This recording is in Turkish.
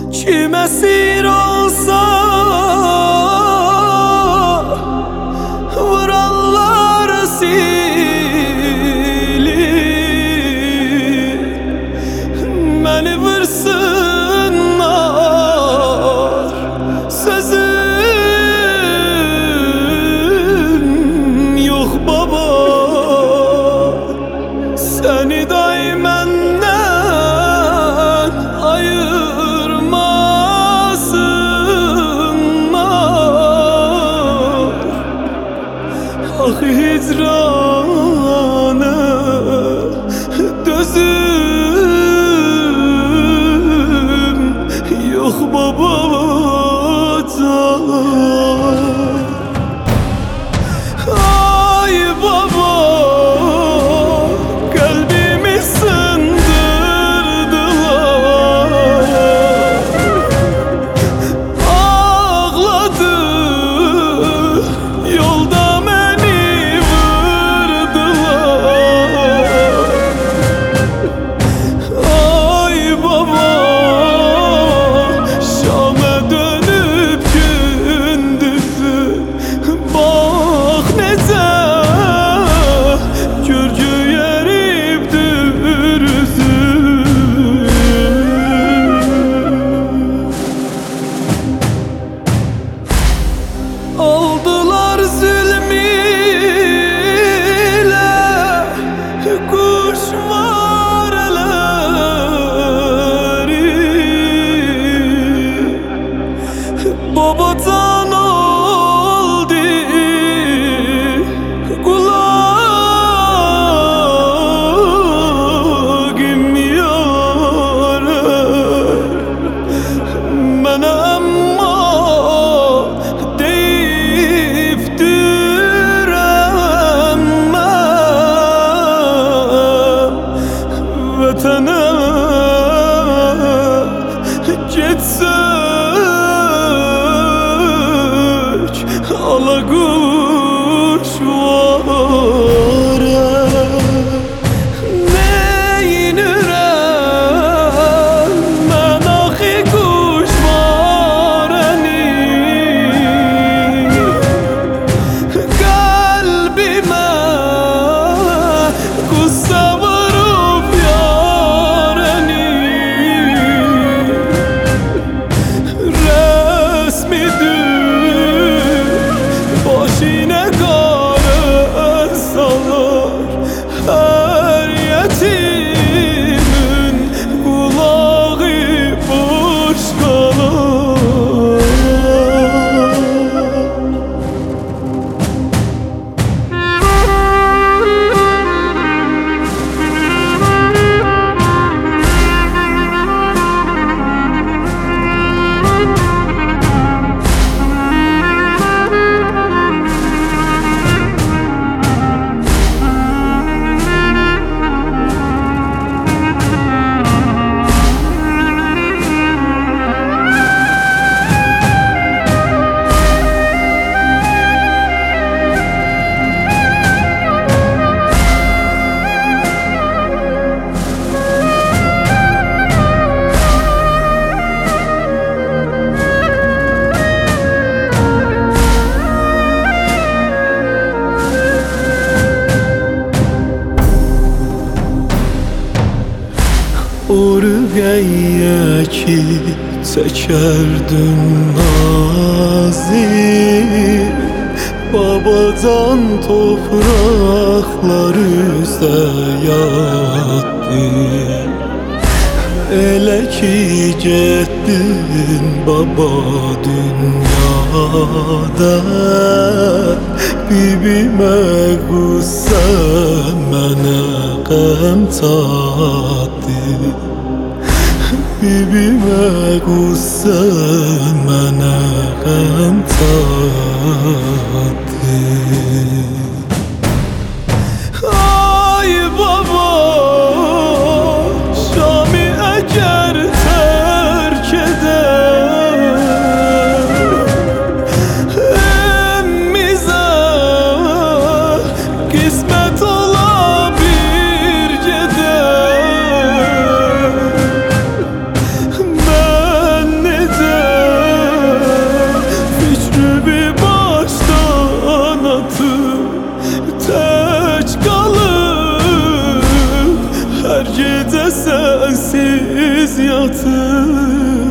Kim esir olsa vurarlar silir, beni vursunlar sözüm yok baba. Seni daimenden ayırmasınlar. Ah hicranı dözüm yok babacan. Ay baba, kalbimi sındırdılar. Ağladı yolda beni vurdular. Ay baba, Şam'a dönüp gündüzü bak nece Gürcü yeriptir üzüm. Aldılar zulmüyle kuşmareleri, babacan oldu kulağım yâre. Bana amma deyiptir emme vatana getsek alakuş vare. Neynirem ben ahi kuşmareni, kalbime gussa vurup yareni. Resmidir başine kara salar, her yetimin kulağı boş kalar. Oraya ki çekerdim nazik, babadan topraklar üze yattı. Ele ki gittin baba dünyada, bibime gussa mene gam tattı. Bibime gussa mene gam tattı. Ay baba, Şam'ı eğer terk eder, emmimize kısmet ola bir gede. Ben sensiz yatır